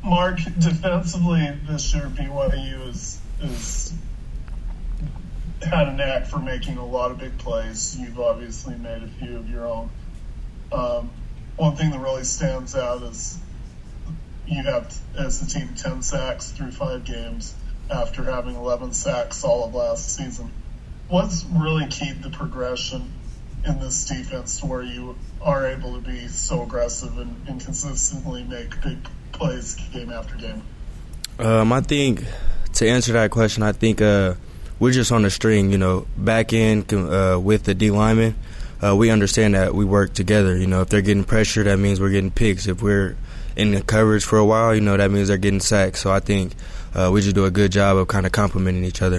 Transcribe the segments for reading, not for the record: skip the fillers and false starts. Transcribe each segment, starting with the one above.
Mark, defensively this year, BYU is had a knack for making a lot of big plays. You've obviously made a few of your own. One thing that really stands out is you have, as a team, 10 sacks through 5 games after having 11 sacks all of last season. What's really keyed the progression in this defense to where you are able to be so aggressive and consistently make big plays game after game? I think, to answer that question, I think we're just on the string, back in with the D linemen. We understand that we work together. If they're getting pressure, that means we're getting picks. If we're in the coverage for a while, that means they're getting sacks. So I think we just do a good job of kind of complementing each other.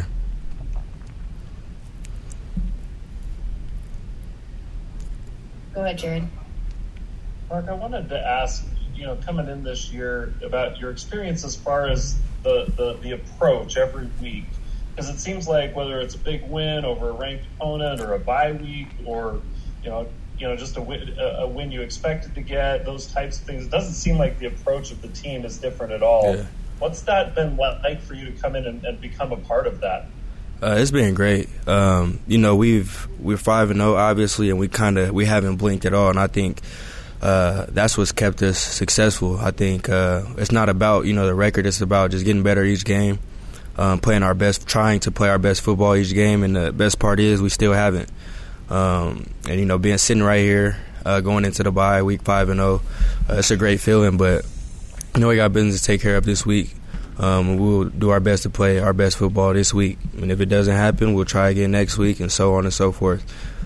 Go ahead, Jared. Mark, I wanted to ask, coming in this year, about your experience as far as the approach every week. Because it seems like whether it's a big win over a ranked opponent or a bye week or, just a win you expected to get, those types of things, it doesn't seem like the approach of the team is different at all. Yeah. What's that been like for you to come in and become a part of that? It's been great. We're 5-0 obviously, and we haven't blinked at all. And I think that's what's kept us successful. I think it's not about the record. It's about just getting better each game, playing our best, trying to play our best football each game. And the best part is we still haven't. And being sitting right here, going into the bye week 5-0, it's a great feeling. But we got business to take care of this week. We'll do our best to play our best football this week. And if it doesn't happen, we'll try again next week, and so on and so forth.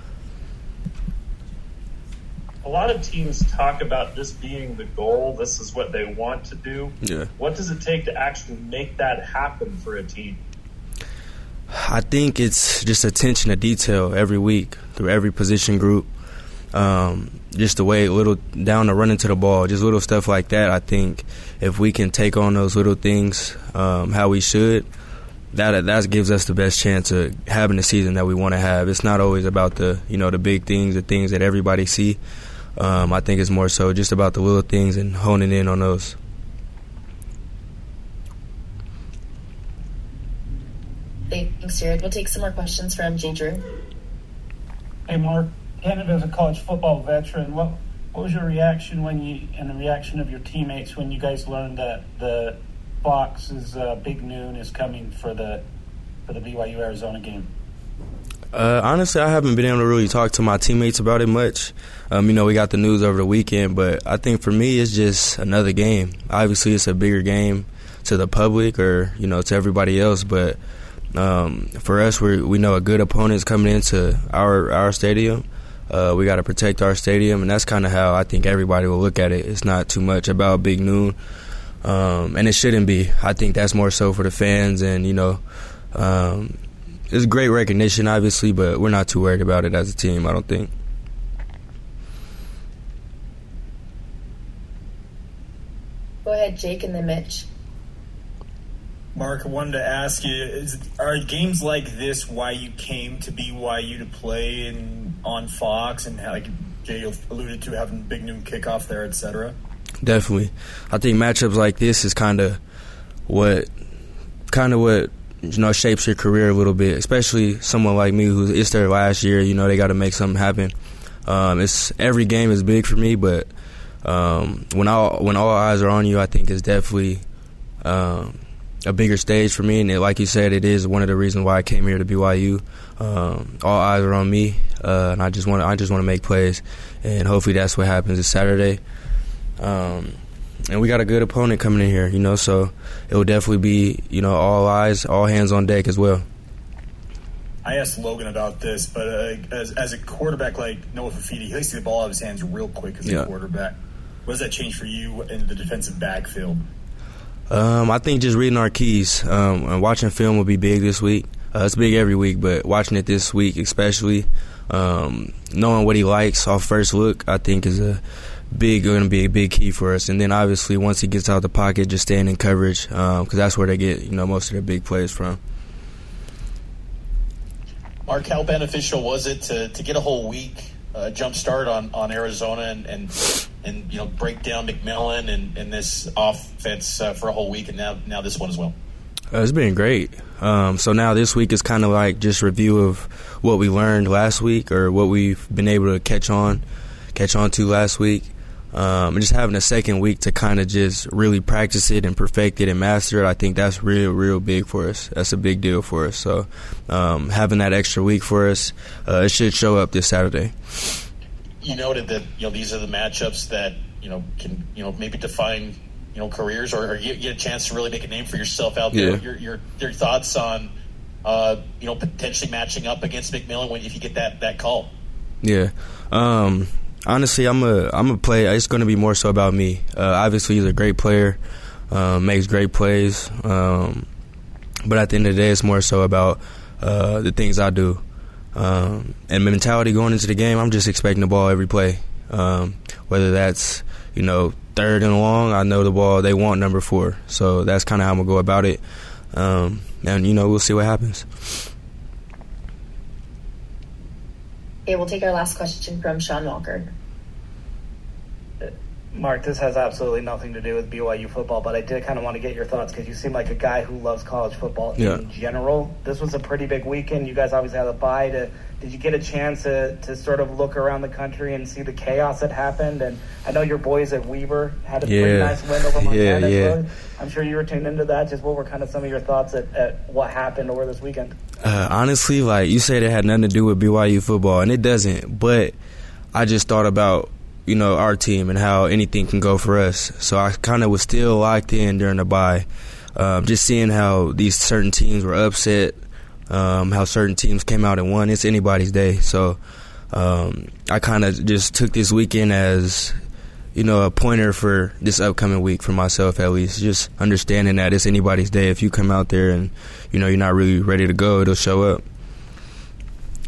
A lot of teams talk about this being the goal. This is what they want to do. Yeah. What does it take to actually make that happen for a team? I think it's just attention to detail every week through every position group. Just the way little down to running to the ball, just little stuff like that. I think if we can take on those little things how we should, that gives us the best chance of having the season that we want to have. It's not always about the big things, the things that everybody see. I think it's more so just about the little things and honing in on those. Thanks, Jared. We'll take some more questions from Jay Drew. Hey, Mark. Canada is a college football veteran. What was your reaction and the reaction of your teammates when you guys learned that the Fox's Big Noon is coming for the BYU Arizona game? Honestly, I haven't been able to really talk to my teammates about it much. We got the news over the weekend, but I think for me it's just another game. Obviously, it's a bigger game to the public or to everybody else, but for us, we know a good opponent is coming into our stadium. We got to protect our stadium, and that's kind of how I think everybody will look at it. It's not too much about Big Noon, and it shouldn't be. I think that's more so for the fans, and it's great recognition, obviously, but we're not too worried about it as a team, I don't think. Go ahead, Jake, and then Mitch. Mark, I wanted to ask you, are games like this why you came to BYU to play on Fox and like Jay alluded to having Big Noon kickoff there, et cetera? Definitely. I think matchups like this is kind of what shapes your career a little bit, especially someone like me it's their last year. They got to make something happen. Every game is big for me, but when all eyes are on you, I think it's definitely a bigger stage for me, and like you said, it is one of the reasons why I came here to BYU. All eyes are on me, and I just want to make plays, and hopefully that's what happens this Saturday. And we got a good opponent coming in here, so it will definitely be all eyes, all hands on deck as well. I asked Logan about this, but as a quarterback like Noah Fafiti, he likes to get the ball out of his hands real quick as a quarterback. What does that change for you in the defensive backfield? I think just reading our keys and watching film will be big this week. It's big every week, but watching it this week especially, knowing what he likes off first look, I think is going to be a big key for us. And then obviously once he gets out of the pocket, just staying in coverage because that's where they get most of their big plays from. Mark, how beneficial was it to get a whole week jump start on Arizona and and break down McMillan and this offense for a whole week, and now this one as well? It's been great. So now this week is kind of like just review of what we learned last week, or what we've been able to catch on to last week. And just having a second week to kind of just really practice it and perfect it and master it, I think that's real big for us. That's a big deal for us. So having that extra week for us, it should show up this Saturday. You noted that these are the matchups that can maybe define careers, or you get a chance to really make a name for yourself out there. Yeah. Your thoughts on potentially matching up against McMillan if you get that call? Yeah. Honestly, I'm a player. It's going to be more so about me. Obviously, he's a great player, makes great plays. But at the end of the day, it's more so about the things I do. And mentality going into the game, I'm just expecting the ball every play. Whether that's, third and long, I know the ball, they want number 4. So that's kind of how I'm going to go about it. And, we'll see what happens. Okay, we'll take our last question from Sean Walker. Mark, this has absolutely nothing to do with BYU football, but I did kind of want to get your thoughts because you seem like a guy who loves college football in general. This was a pretty big weekend. You guys obviously had a bye. Did you get a chance to sort of look around the country and see the chaos that happened? And I know your boys at Weber had a pretty nice win over Montana. So I'm sure you were tuned into that. Just what were kind of some of your thoughts at what happened over this weekend? Honestly, like you said, it had nothing to do with BYU football, and it doesn't. But I just thought about our team and how anything can go for us. So I kind of was still locked in during the bye, just seeing how these certain teams were upset, how certain teams came out and won. It's anybody's day. So I kind of just took this weekend as, a pointer for this upcoming week for myself, at least. Just understanding that it's anybody's day. If you come out there and, you're not really ready to go, it'll show up.